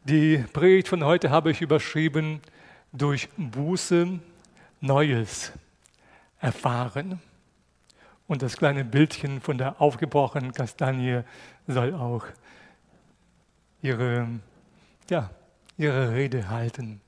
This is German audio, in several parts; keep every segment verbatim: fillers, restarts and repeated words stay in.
Die Predigt von heute habe ich überschrieben: Durch Buße Neues erfahren. Und das kleine Bildchen von der aufgebrochenen Kastanie soll auch ihre, ja, ihre Rede halten.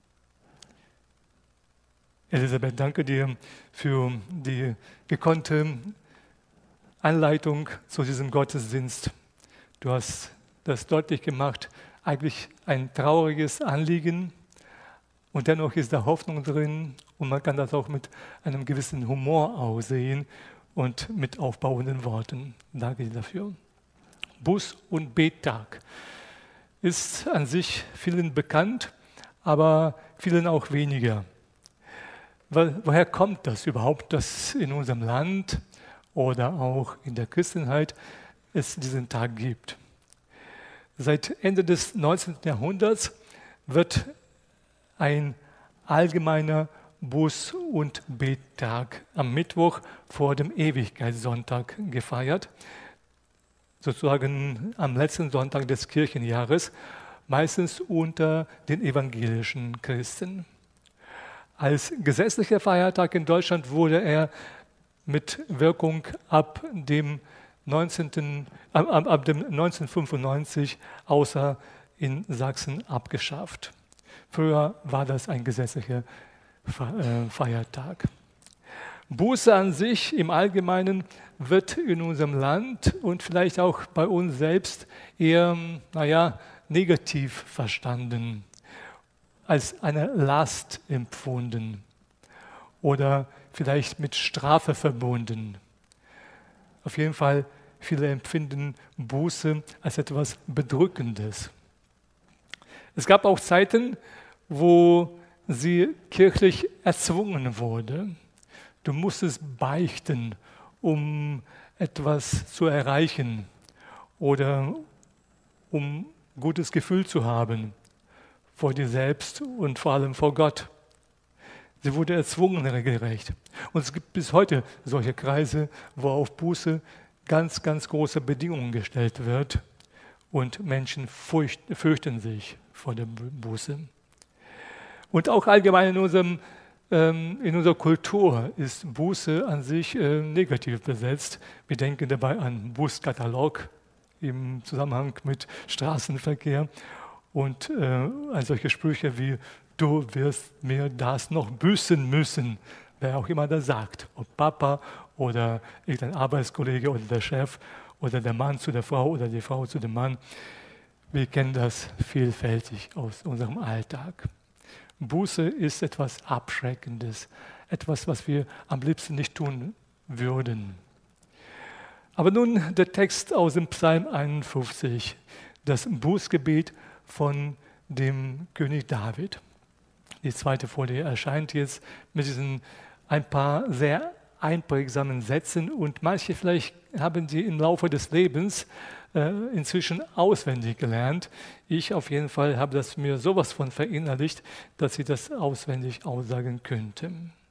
Elisabeth, danke dir für die gekonnte Anleitung zu diesem Gottesdienst. Du hast das deutlich gemacht, eigentlich ein trauriges Anliegen, und dennoch ist da Hoffnung drin und man kann das auch mit einem gewissen Humor aussehen und mit aufbauenden Worten. Danke dir dafür. Buß- und Bettag ist an sich vielen bekannt, aber vielen auch weniger. Woher kommt das überhaupt, dass in unserem Land oder auch in der Christenheit es diesen Tag gibt? Seit Ende des neunzehnten Jahrhunderts wird ein allgemeiner Buß- und Bettag am Mittwoch vor dem Ewigkeitssonntag gefeiert, sozusagen am letzten Sonntag des Kirchenjahres, meistens unter den evangelischen Christen. Als gesetzlicher Feiertag in Deutschland wurde er mit Wirkung ab dem, neunzehnten, ab, ab dem neunzehnhundertfünfundneunzig außer in Sachsen abgeschafft. Früher war das ein gesetzlicher Feiertag. Buße an sich im Allgemeinen wird in unserem Land und vielleicht auch bei uns selbst eher, naja, negativ verstanden, als eine Last empfunden oder vielleicht mit Strafe verbunden. Auf jeden Fall, viele empfinden Buße als etwas Bedrückendes. Es gab auch Zeiten, wo sie kirchlich erzwungen wurde. Du musstest beichten, um etwas zu erreichen oder um ein gutes Gefühl zu haben vor dir selbst und vor allem vor Gott. Sie wurde erzwungen, regelrecht. Und es gibt bis heute solche Kreise, wo auf Buße ganz, ganz große Bedingungen gestellt wird und Menschen furcht, fürchten sich vor der Buße. Und auch allgemein in, unserem, ähm, in unserer Kultur ist Buße an sich äh, negativ besetzt. Wir denken dabei an Bußkatalog im Zusammenhang mit Straßenverkehr. Und äh, an solche Sprüche wie: Du wirst mir das noch büßen müssen, wer auch immer das sagt, ob Papa oder irgendein Arbeitskollege oder der Chef oder der Mann zu der Frau oder die Frau zu dem Mann. Wir kennen das vielfältig aus unserem Alltag. Buße ist etwas Abschreckendes, etwas, was wir am liebsten nicht tun würden. Aber nun der Text aus dem Psalm einundfünfzig, das Bußgebet von dem König David. Die zweite Folie erscheint jetzt mit diesen ein paar sehr einprägsamen Sätzen und manche vielleicht haben sie im Laufe des Lebens äh, inzwischen auswendig gelernt. Ich auf jeden Fall habe das mir sowas von verinnerlicht, dass ich das auswendig aussagen könnte.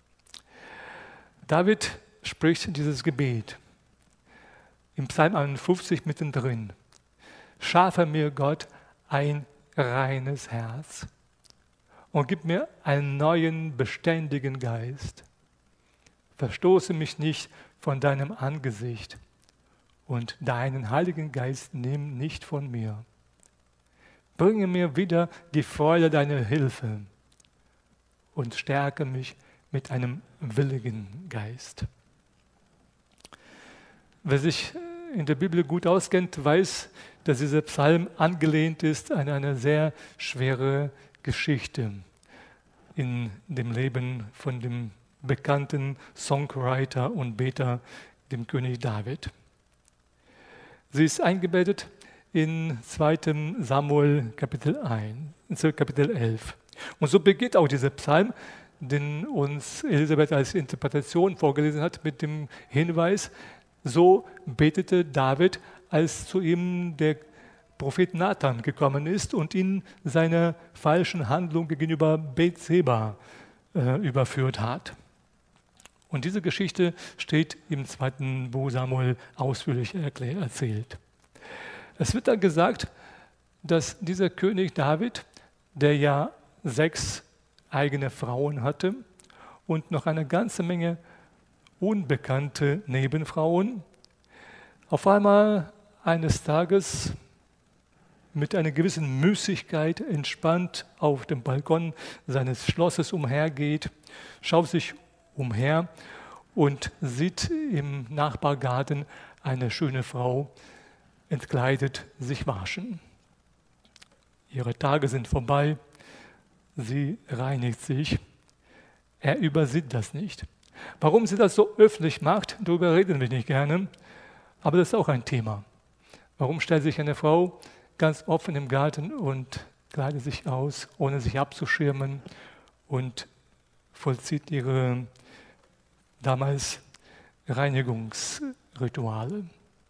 David spricht dieses Gebet im Psalm einundfünfzig mittendrin. Schaffe mir, Gott, ein reines Herz und gib mir einen neuen, beständigen Geist. Verstoße mich nicht von deinem Angesicht und deinen Heiligen Geist nimm nicht von mir. Bringe mir wieder die Freude deiner Hilfe und stärke mich mit einem willigen Geist. Wer sich in der Bibel gut auskennt, weiß, dass dieser Psalm angelehnt ist an eine sehr schwere Geschichte in dem Leben von dem bekannten Songwriter und Beter, dem König David. Sie ist eingebettet in zweiten Samuel Kapitel eins, Kapitel elf. Und so beginnt auch dieser Psalm, den uns Elisabeth als Interpretation vorgelesen hat, mit dem Hinweis: So betete David, als zu ihm der Prophet Nathan gekommen ist und ihn seiner falschen Handlung gegenüber Bethseba äh, überführt hat. Und diese Geschichte steht im zweiten Buch Samuel ausführlich erklär, erzählt. Es wird dann gesagt, dass dieser König David, der ja sechs eigene Frauen hatte und noch eine ganze Menge unbekannte Nebenfrauen, auf einmal eines Tages mit einer gewissen Müßigkeit entspannt auf dem Balkon seines Schlosses umhergeht, schaut sich umher und sieht im Nachbargarten eine schöne Frau entkleidet sich waschen. Ihre Tage sind vorbei, sie reinigt sich. Er übersieht das nicht. Warum sie das so öffentlich macht, darüber reden wir nicht gerne, aber das ist auch ein Thema. Warum stellt sich eine Frau ganz offen im Garten und kleidet sich aus, ohne sich abzuschirmen und vollzieht ihre damals Reinigungsrituale?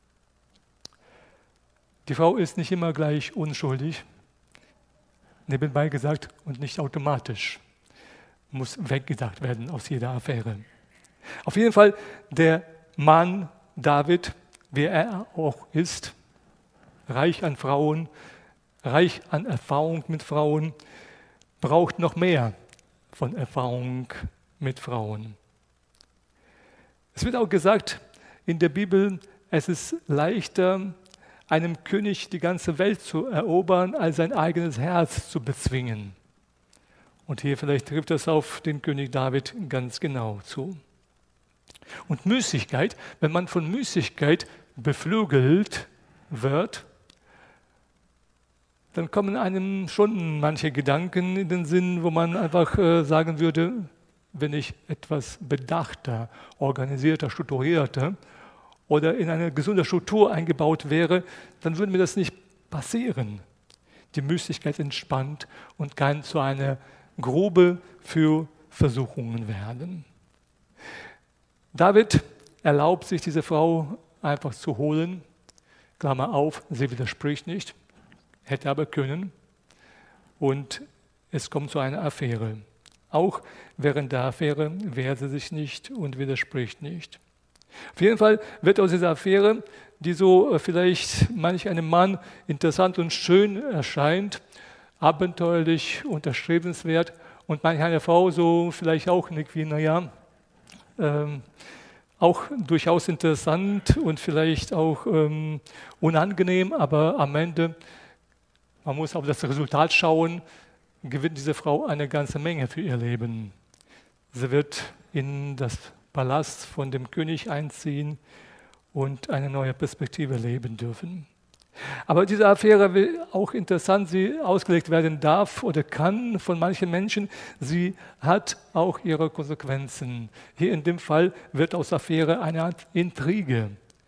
Die Frau ist nicht immer gleich unschuldig, nebenbei gesagt, und nicht automatisch. Muss weggedacht werden aus jeder Affäre. Auf jeden Fall, der Mann David, wie er auch ist, reich an Frauen, reich an Erfahrung mit Frauen, braucht noch mehr von Erfahrung mit Frauen. Es wird auch gesagt in der Bibel, es ist leichter, einem König die ganze Welt zu erobern, als sein eigenes Herz zu bezwingen. Und hier vielleicht trifft das auf den König David ganz genau zu. Und Müßigkeit, wenn man von Müßigkeit beflügelt wird, dann kommen einem schon manche Gedanken in den Sinn, wo man einfach äh, sagen würde, wenn ich etwas bedachter, organisierter, strukturierter oder in eine gesunde Struktur eingebaut wäre, dann würde mir das nicht passieren. Die Müßigkeit entspannt und kann zu einer Grube für Versuchungen werden. David erlaubt sich, diese Frau einfach zu holen. Klammer auf, sie widerspricht nicht, hätte aber können. Und es kommt zu einer Affäre. Auch während der Affäre wehrt sie sich nicht und widerspricht nicht. Auf jeden Fall wird aus dieser Affäre, die so vielleicht manch einem Mann interessant und schön erscheint, abenteuerlich und erstrebenswert und manch eine Frau so vielleicht auch irgendwie, naja, ähm, auch durchaus interessant und vielleicht auch ähm, unangenehm, aber am Ende, man muss auf das Resultat schauen, gewinnt diese Frau eine ganze Menge für ihr Leben. Sie wird in das Palast von dem König einziehen und eine neue Perspektive leben dürfen. Aber diese Affäre, wie auch interessant sie ausgelegt werden darf oder kann von manchen Menschen, sie hat auch ihre Konsequenzen. Hier in dem Fall wird aus Affäre eine Art Intrige,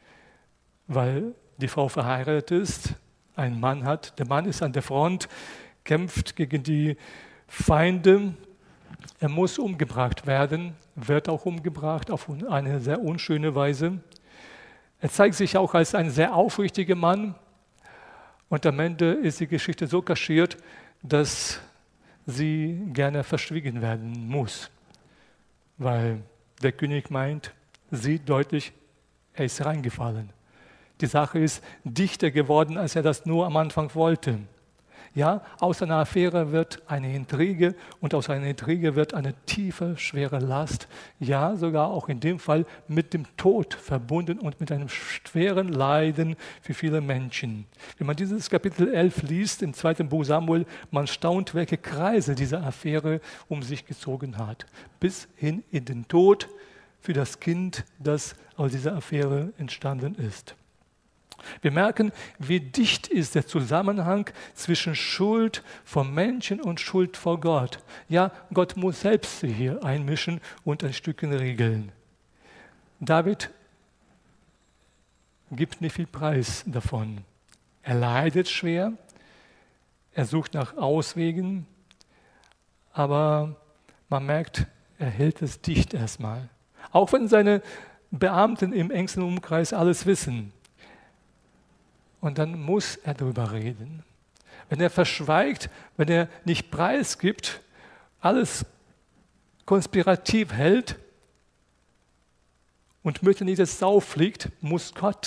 weil die Frau verheiratet ist, einen Mann hat, der Mann ist an der Front, kämpft gegen die Feinde, er muss umgebracht werden, wird auch umgebracht auf eine sehr unschöne Weise. Er zeigt sich auch als ein sehr aufrichtiger Mann. Und am Ende ist die Geschichte so kaschiert, dass sie gerne verschwiegen werden muss. Weil der König meint, sieht deutlich, er ist reingefallen. Die Sache ist dichter geworden, als er das nur am Anfang wollte. Ja, aus einer Affäre wird eine Intrige und aus einer Intrige wird eine tiefe, schwere Last. Ja, sogar auch in dem Fall mit dem Tod verbunden und mit einem schweren Leiden für viele Menschen. Wenn man dieses Kapitel elf liest im zweiten Buch Samuel, man staunt, welche Kreise diese Affäre um sich gezogen hat. Bis hin in den Tod für das Kind, das aus dieser Affäre entstanden ist. Wir merken, wie dicht ist der Zusammenhang zwischen Schuld vor Menschen und Schuld vor Gott. Ja, Gott muss selbst sich hier einmischen und ein Stückchen regeln. David gibt nicht viel Preis davon. Er leidet schwer, er sucht nach Auswegen, aber man merkt, er hält es dicht erstmal. Auch wenn seine Beamten im engsten Umkreis alles wissen. Und dann muss er darüber reden. Wenn er verschweigt, wenn er nicht preisgibt, alles konspirativ hält und möchte nicht, dass es auffliegt, muss Gott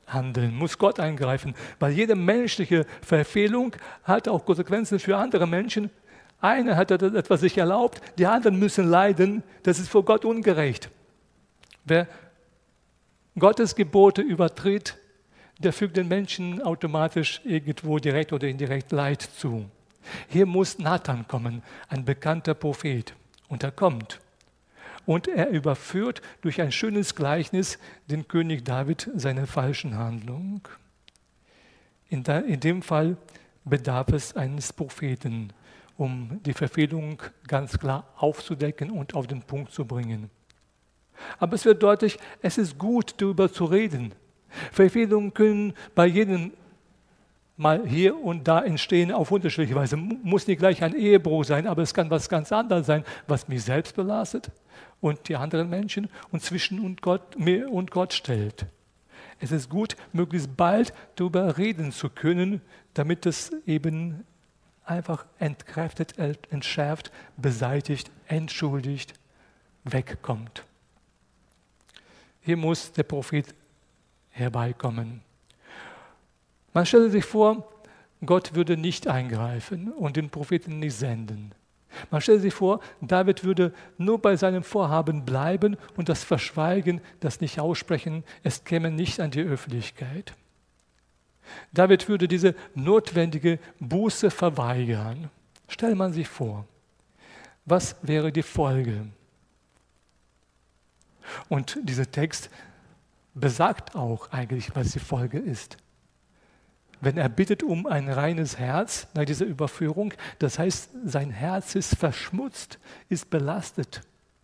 handeln, muss Gott eingreifen, weil jede menschliche Verfehlung hat auch Konsequenzen für andere Menschen. Einer hat etwas sich erlaubt, die anderen müssen leiden, das ist vor Gott ungerecht. Wer Gottes Gebote übertritt, der fügt den Menschen automatisch irgendwo direkt oder indirekt Leid zu. Hier muss Nathan kommen, ein bekannter Prophet, und er kommt. Und er überführt durch ein schönes Gleichnis den König David seine falschen Handlungen. In, da, in dem Fall bedarf es eines Propheten, um die Verfehlung ganz klar aufzudecken und auf den Punkt zu bringen. Aber es wird deutlich, es ist gut, darüber zu reden. Verfehlungen können bei jedem mal hier und da entstehen auf unterschiedliche Weise. Muss nicht gleich ein Ehebruch sein, aber es kann was ganz anderes sein, was mich selbst belastet und die anderen Menschen und zwischen und Gott, mir und Gott stellt. Es ist gut, möglichst bald darüber reden zu können, damit es eben einfach entkräftet, entschärft, beseitigt, entschuldigt, wegkommt. Hier muss der Prophet herbeikommen. Man stelle sich vor, Gott würde nicht eingreifen und den Propheten nicht senden. Man stelle sich vor, David würde nur bei seinem Vorhaben bleiben und das verschweigen, das nicht aussprechen, es käme nicht an die Öffentlichkeit. David würde diese notwendige Buße verweigern. Stellt man sich vor, was wäre die Folge? Und dieser Text besagt auch eigentlich, was die Folge ist. Wenn er bittet um ein reines Herz nach dieser Überführung, das heißt, sein Herz ist verschmutzt, ist belastet.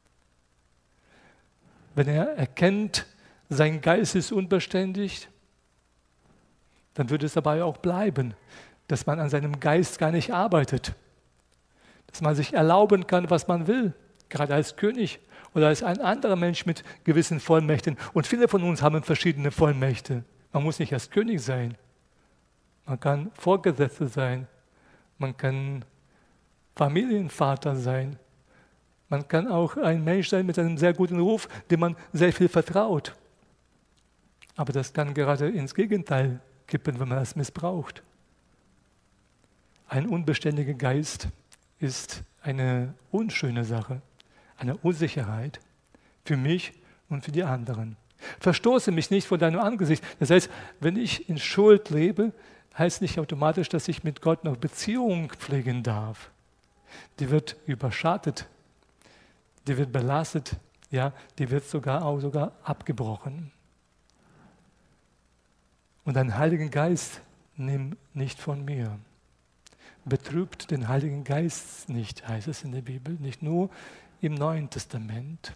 Wenn er erkennt, sein Geist ist unbeständig, dann würde es dabei auch bleiben, dass man an seinem Geist gar nicht arbeitet, dass man sich erlauben kann, was man will, gerade als König oder als ein anderer Mensch mit gewissen Vollmächten. Und viele von uns haben verschiedene Vollmächte. Man muss nicht erst König sein. Man kann Vorgesetzter sein, man kann Familienvater sein, man kann auch ein Mensch sein mit einem sehr guten Ruf, dem man sehr viel vertraut. Aber das kann gerade ins Gegenteil kippen, wenn man das missbraucht. Ein unbeständiger Geist ist eine unschöne Sache, eine Unsicherheit für mich und für die anderen. Verstoße mich nicht vor deinem Angesicht. Das heißt, wenn ich in Schuld lebe, heißt nicht automatisch, dass ich mit Gott noch Beziehung pflegen darf. Die wird überschattet, die wird belastet, ja, die wird sogar auch sogar abgebrochen. Und einen Heiligen Geist nimm nicht von mir. Betrübt den Heiligen Geist nicht, heißt es in der Bibel, nicht nur im Neuen Testament.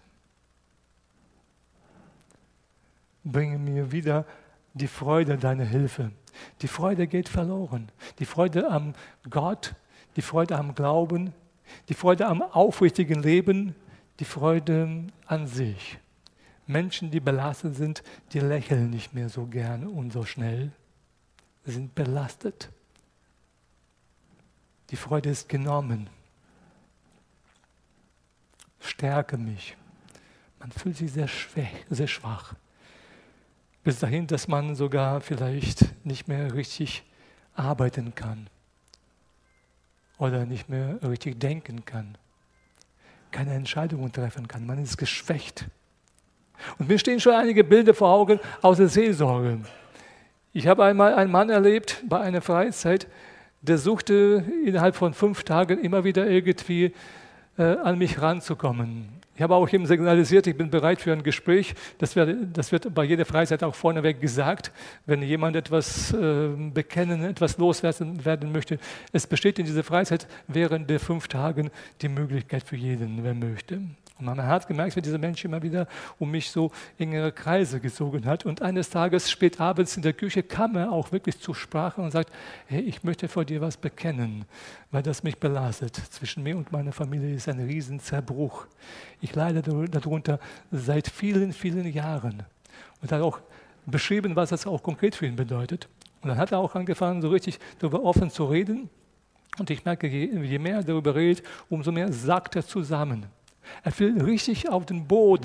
Bringe mir wieder die Freude deiner Hilfe. Die Freude geht verloren. Die Freude am Gott, die Freude am Glauben, die Freude am aufrichtigen Leben, die Freude an sich. Menschen, die belastet sind, die lächeln nicht mehr so gern und so schnell. Sie sind belastet. Die Freude ist genommen. Stärke mich. Man fühlt sich sehr schwach, sehr schwach. Bis dahin, dass man sogar vielleicht nicht mehr richtig arbeiten kann oder nicht mehr richtig denken kann, keine Entscheidungen treffen kann. Man ist geschwächt. Und mir stehen schon einige Bilder vor Augen aus der Seelsorge. Ich habe einmal einen Mann erlebt bei einer Freizeit, der suchte innerhalb von fünf Tagen immer wieder irgendwie äh, an mich ranzukommen. Ich habe auch ihm signalisiert, ich bin bereit für ein Gespräch. Das wird, das wird bei jeder Freizeit auch vorneweg gesagt, wenn jemand etwas äh, bekennen, etwas loswerden werden möchte. Es besteht in dieser Freizeit während der fünf Tagen die Möglichkeit für jeden, wer möchte. Und man hat gemerkt, wie dieser Mensch immer wieder um mich so engere Kreise gezogen hat. Und eines Tages, spät abends in der Küche, kam er auch wirklich zur Sprache und sagt, hey, ich möchte vor dir was bekennen, weil das mich belastet. Zwischen mir und meiner Familie ist ein Riesenzerbruch. Ich leide darunter seit vielen, vielen Jahren. Und er hat auch beschrieben, was das auch konkret für ihn bedeutet. Und dann hat er auch angefangen, so richtig darüber offen zu reden. Und ich merke, je, je mehr er darüber redet, umso mehr sackt er zusammen. Er fiel richtig auf den Boden.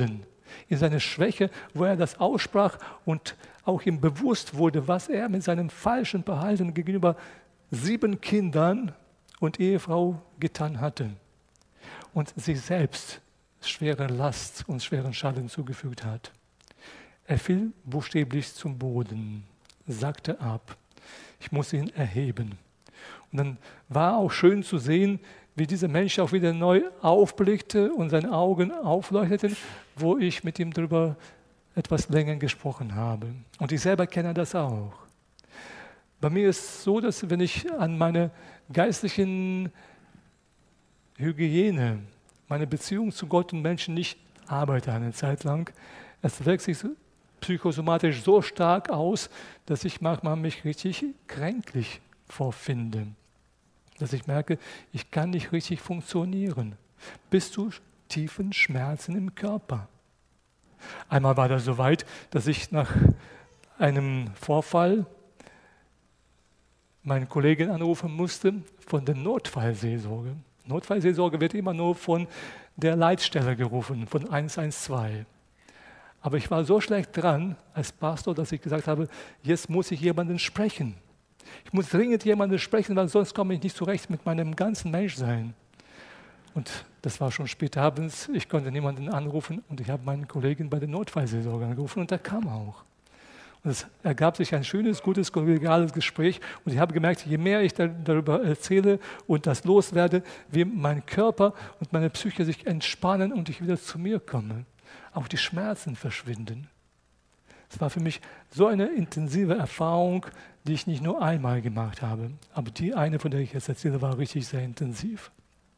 in seiner Schwäche, wo er das aussprach und auch ihm bewusst wurde, was er mit seinem falschen Verhalten gegenüber sieben Kindern und Ehefrau getan hatte und sich selbst schwere Last und schweren Schaden zugefügt hat. Er fiel buchstäblich zum Boden, sackte ab. Ich muss ihn erheben. Und dann war auch schön zu sehen, wie dieser Mensch auch wieder neu aufblickte und seine Augen aufleuchteten, wo ich mit ihm darüber etwas länger gesprochen habe. Und ich selber kenne das auch. Bei mir ist es so, dass wenn ich an meine geistlichen Hygiene, meine Beziehung zu Gott und Menschen nicht arbeite eine Zeit lang, es wirkt sich psychosomatisch so stark aus, dass ich manchmal mich richtig kränklich vorfinde. Dass ich merke, ich kann nicht richtig funktionieren, bis zu tiefen Schmerzen im Körper. Einmal war das so weit, dass ich nach einem Vorfall meinen Kollegen anrufen musste von der Notfallseelsorge. Notfallseelsorge wird immer nur von der Leitstelle gerufen, von eins eins zwei. Aber ich war so schlecht dran als Pastor, dass ich gesagt habe, jetzt muss ich jemanden sprechen. Ich muss dringend jemanden sprechen, weil sonst komme ich nicht zurecht mit meinem ganzen Menschsein. Und das war schon spät abends, ich konnte niemanden anrufen und ich habe meinen Kollegen bei der Notfallseelsorge angerufen und der kam auch. Und es ergab sich ein schönes, gutes, kollegiales Gespräch und ich habe gemerkt, je mehr ich darüber erzähle und das loswerde, wie mein Körper und meine Psyche sich entspannen und ich wieder zu mir komme. Auch die Schmerzen verschwinden. Es war für mich so eine intensive Erfahrung, die ich nicht nur einmal gemacht habe. Aber die eine, von der ich jetzt erzähle, war richtig sehr intensiv.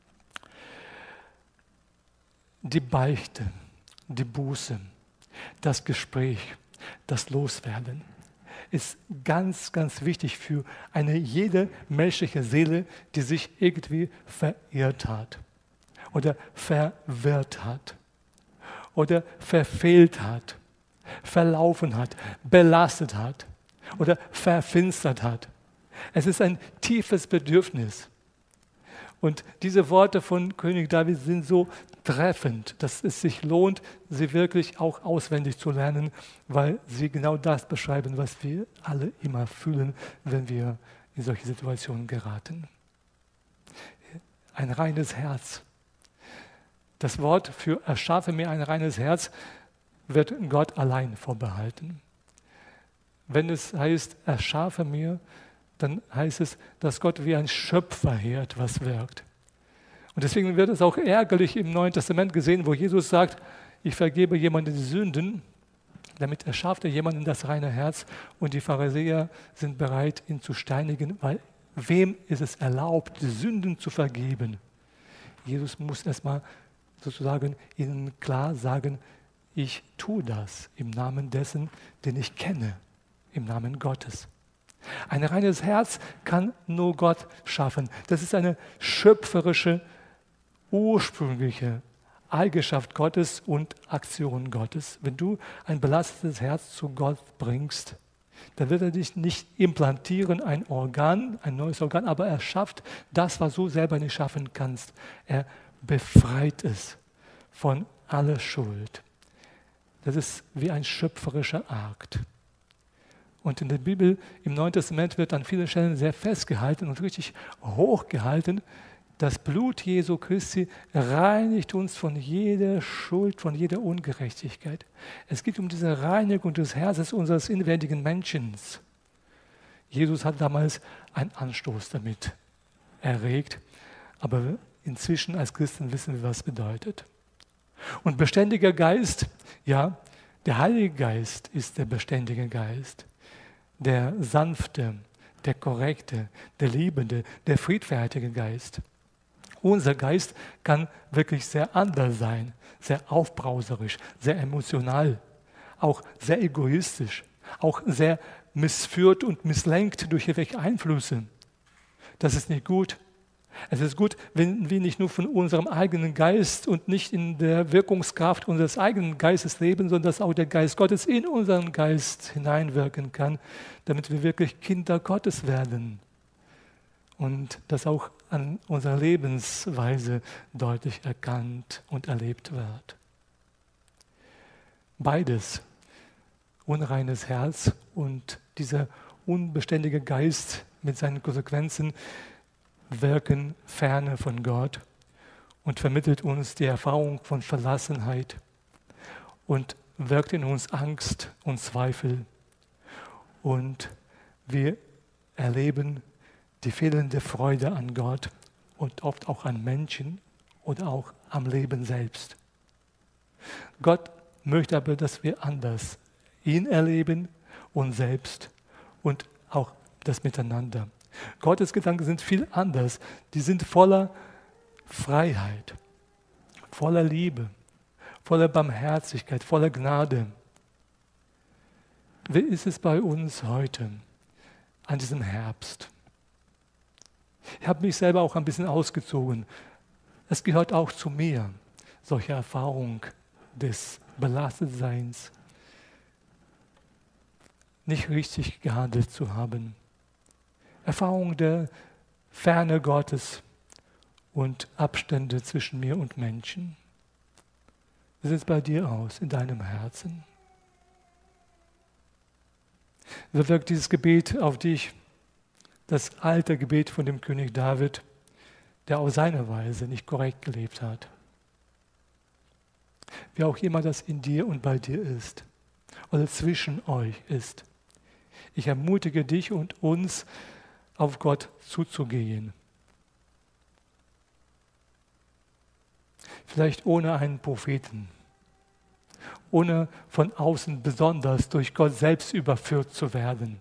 Die Beichte, die Buße, das Gespräch, das Loswerden ist ganz, ganz wichtig für eine jede menschliche Seele, die sich irgendwie verirrt hat oder verwirrt hat oder verfehlt hat, verlaufen hat, belastet hat oder verfinstert hat. Es ist ein tiefes Bedürfnis. Und diese Worte von König David sind so treffend, dass es sich lohnt, sie wirklich auch auswendig zu lernen, weil sie genau das beschreiben, was wir alle immer fühlen, wenn wir in solche Situationen geraten. Ein reines Herz. Das Wort für erschaffe mir ein reines Herz wird Gott allein vorbehalten. Wenn es heißt, erschaffe mir, dann heißt es, dass Gott wie ein Schöpfer hier etwas wirkt. Und deswegen wird es auch ärgerlich im Neuen Testament gesehen, wo Jesus sagt, ich vergebe jemandem die Sünden, damit erschafft er jemanden das reine Herz und die Pharisäer sind bereit, ihn zu steinigen, weil wem ist es erlaubt, die Sünden zu vergeben? Jesus muss erstmal sozusagen ihnen klar sagen, ich tue das im Namen dessen, den ich kenne, im Namen Gottes. Ein reines Herz kann nur Gott schaffen. Das ist eine schöpferische, ursprüngliche Eigenschaft Gottes und Aktion Gottes. Wenn du ein belastetes Herz zu Gott bringst, dann wird er dich nicht implantieren, ein Organ, ein neues Organ, aber er schafft das, was du selber nicht schaffen kannst. Er befreit es von aller Schuld. Das ist wie ein schöpferischer Akt. Und in der Bibel, im Neuen Testament, wird an vielen Stellen sehr festgehalten und richtig hochgehalten, das Blut Jesu Christi reinigt uns von jeder Schuld, von jeder Ungerechtigkeit. Es geht um diese Reinigung des Herzens unseres inwendigen Menschen. Jesus hat damals einen Anstoß damit erregt, aber inzwischen als Christen wissen wir, was es bedeutet. Und beständiger Geist, ja, der Heilige Geist ist der beständige Geist. Der sanfte, der korrekte, der liebende, der friedfertige Geist. Unser Geist kann wirklich sehr anders sein, sehr aufbrauserisch, sehr emotional, auch sehr egoistisch, auch sehr missführt und misslenkt durch irgendwelche Einflüsse. Das ist nicht gut. Es ist gut, wenn wir nicht nur von unserem eigenen Geist und nicht in der Wirkungskraft unseres eigenen Geistes leben, sondern dass auch der Geist Gottes in unseren Geist hineinwirken kann, damit wir wirklich Kinder Gottes werden. Und das auch an unserer Lebensweise deutlich erkannt und erlebt wird. Beides, unreines Herz und dieser unbeständige Geist mit seinen Konsequenzen, wirken ferne von Gott und vermittelt uns die Erfahrung von Verlassenheit und wirkt in uns Angst und Zweifel. Und wir erleben die fehlende Freude an Gott und oft auch an Menschen oder auch am Leben selbst. Gott möchte aber, dass wir anders ihn erleben, uns selbst und auch das Miteinander. Gottes Gedanken sind viel anders. Die sind voller Freiheit, voller Liebe, voller Barmherzigkeit, voller Gnade. Wie ist es bei uns heute, an diesem Herbst? Ich habe mich selber auch ein bisschen ausgezogen. Es gehört auch zu mir, solche Erfahrung des Belastetseins, nicht richtig gehandelt zu haben. Erfahrung der Ferne Gottes und Abstände zwischen mir und Menschen. Wie sieht es bei dir aus, in deinem Herzen? Wie wirkt dieses Gebet auf dich? Das alte Gebet von dem König David, der auf seine Weise nicht korrekt gelebt hat. Wie auch immer das in dir und bei dir ist oder zwischen euch ist. Ich ermutige dich und uns, auf Gott zuzugehen. Vielleicht ohne einen Propheten, ohne von außen besonders durch Gott selbst überführt zu werden.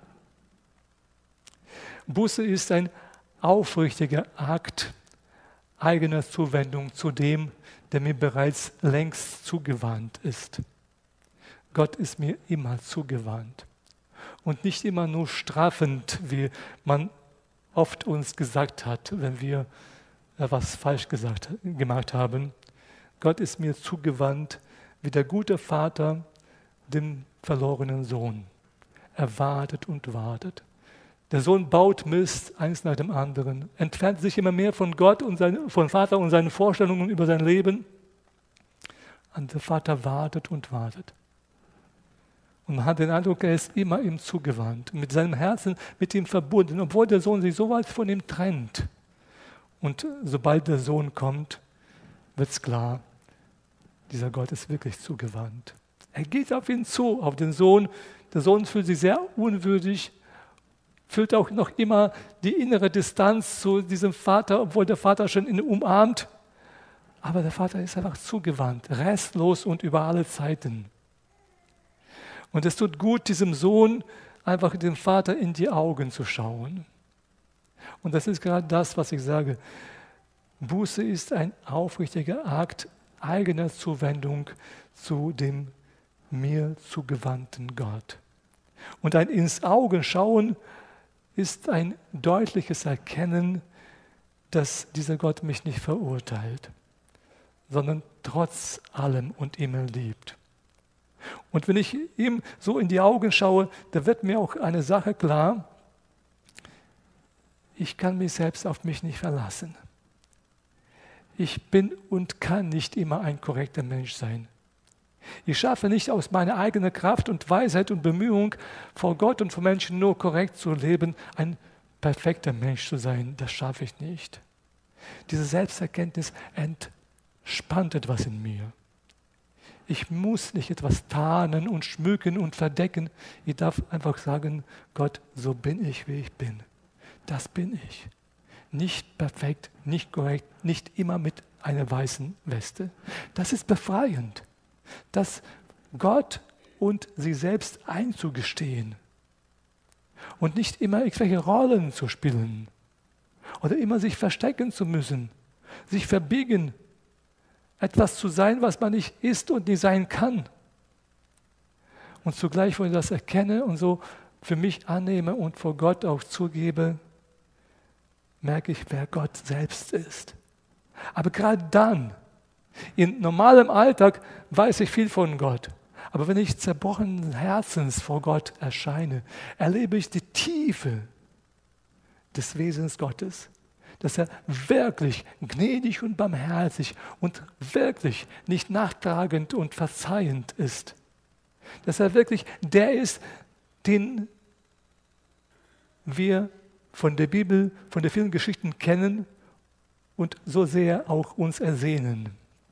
Buße ist ein aufrichtiger Akt eigener Zuwendung zu dem, der mir bereits längst zugewandt ist. Gott ist mir immer zugewandt und nicht immer nur strafend, wie man oft uns gesagt hat, wenn wir etwas falsch gesagt, gemacht haben. Gott ist mir zugewandt wie der gute Vater dem verlorenen Sohn. Er wartet und wartet. Der Sohn baut Mist, eins nach dem anderen, entfernt sich immer mehr von Gott und sein, von Vater und seinen Vorstellungen über sein Leben. Und der Vater wartet und wartet. Und man hat den Eindruck, er ist immer ihm zugewandt, mit seinem Herzen mit ihm verbunden, obwohl der Sohn sich so weit von ihm trennt. Und sobald der Sohn kommt, wird es klar, dieser Gott ist wirklich zugewandt. Er geht auf ihn zu, auf den Sohn. Der Sohn fühlt sich sehr unwürdig, fühlt auch noch immer die innere Distanz zu diesem Vater, obwohl der Vater schon ihn umarmt. Aber der Vater ist einfach zugewandt, restlos und über alle Zeiten. Und es tut gut, diesem Sohn einfach dem Vater in die Augen zu schauen. Und das ist gerade das, was ich sage. Buße ist ein aufrichtiger Akt eigener Zuwendung zu dem mir zugewandten Gott. Und ein ins Augen schauen ist ein deutliches Erkennen, dass dieser Gott mich nicht verurteilt, sondern trotz allem und immer liebt. Und wenn ich ihm so in die Augen schaue, da wird mir auch eine Sache klar: Ich kann mich selbst auf mich nicht verlassen. Ich bin und kann nicht immer ein korrekter Mensch sein. Ich schaffe nicht aus meiner eigenen Kraft und Weisheit und Bemühung, vor Gott und vor Menschen nur korrekt zu leben, ein perfekter Mensch zu sein. Das schaffe ich nicht. Diese Selbsterkenntnis entspannt etwas in mir. Ich muss nicht etwas tarnen und schmücken und verdecken. Ich darf einfach sagen: Gott, so bin ich, wie ich bin. Das bin ich. Nicht perfekt, nicht korrekt, nicht immer mit einer weißen Weste. Das ist befreiend, das Gott und sich selbst einzugestehen und nicht immer irgendwelche Rollen zu spielen oder immer sich verstecken zu müssen, sich verbiegen, etwas zu sein, was man nicht ist und nicht sein kann. Und zugleich, wo ich das erkenne und so für mich annehme und vor Gott auch zugebe, merke ich, wer Gott selbst ist. Aber gerade dann, in normalem Alltag, weiß ich viel von Gott. Aber wenn ich zerbrochenen Herzens vor Gott erscheine, erlebe ich die Tiefe des Wesens Gottes, dass er wirklich gnädig und barmherzig und wirklich nicht nachtragend und verzeihend ist. Dass er wirklich der ist, den wir von der Bibel, von den vielen Geschichten kennen und so sehr auch uns ersehnen.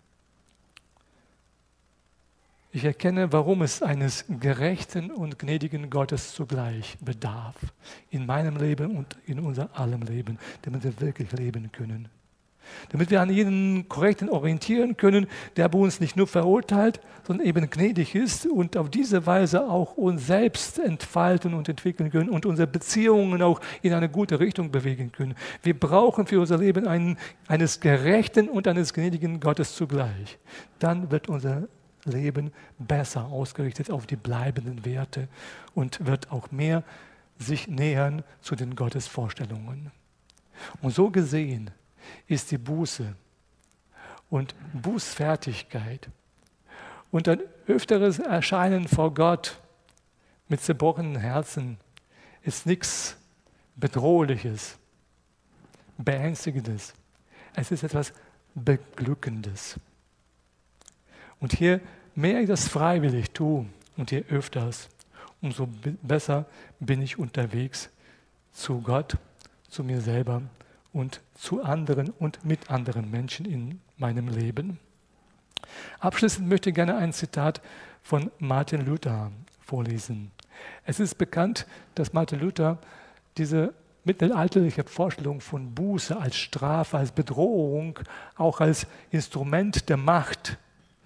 Ich erkenne, warum es eines gerechten und gnädigen Gottes zugleich bedarf. In meinem Leben und in unser allem Leben, damit wir wirklich leben können. Damit wir an jeden Korrekten orientieren können, der bei uns nicht nur verurteilt, sondern eben gnädig ist und auf diese Weise auch uns selbst entfalten und entwickeln können und unsere Beziehungen auch in eine gute Richtung bewegen können. Wir brauchen für unser Leben einen, eines gerechten und eines gnädigen Gottes zugleich. Dann wird unser Leben besser ausgerichtet auf die bleibenden Werte und wird auch mehr sich nähern zu den Gottesvorstellungen. Und so gesehen ist die Buße und Bußfertigkeit und ein öfteres Erscheinen vor Gott mit zerbrochenen Herzen ist nichts Bedrohliches, Beängstigendes. Es ist etwas Beglückendes. Und je mehr ich das freiwillig tue und je öfters, umso besser bin ich unterwegs zu Gott, zu mir selber und zu anderen und mit anderen Menschen in meinem Leben. Abschließend möchte ich gerne ein Zitat von Martin Luther vorlesen. Es ist bekannt, dass Martin Luther diese mittelalterliche Vorstellung von Buße als Strafe, als Bedrohung, auch als Instrument der Macht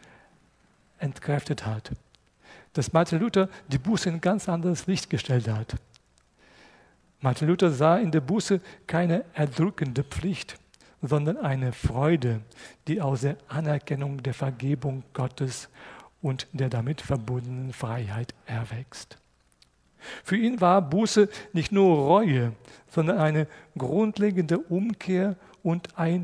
entkräftet hat. Dass Martin Luther die Buße in ein ganz anderes Licht gestellt hat. Martin Luther sah in der Buße keine erdrückende Pflicht, sondern eine Freude, die aus der Anerkennung der Vergebung Gottes und der damit verbundenen Freiheit erwächst. Für ihn war Buße nicht nur Reue, sondern eine grundlegende Umkehr und ein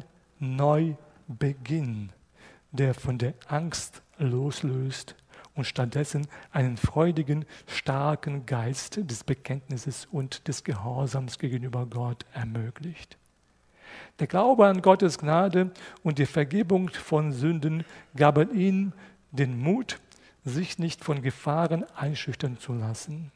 Neubeginn, der von der Angst loslöst und stattdessen einen freudigen, starken Geist des Bekenntnisses und des Gehorsams gegenüber Gott ermöglicht. Der Glaube an Gottes Gnade und die Vergebung von Sünden gaben ihm den Mut, sich nicht von Gefahren einschüchtern zu lassen.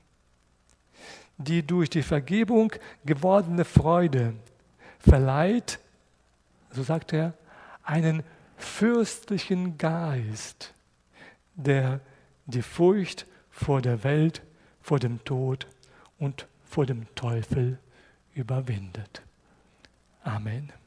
Die durch die Vergebung gewordene Freude verleiht, so sagt er, einen fürstlichen Geist, der die Furcht vor der Welt, vor dem Tod und vor dem Teufel überwindet. Amen.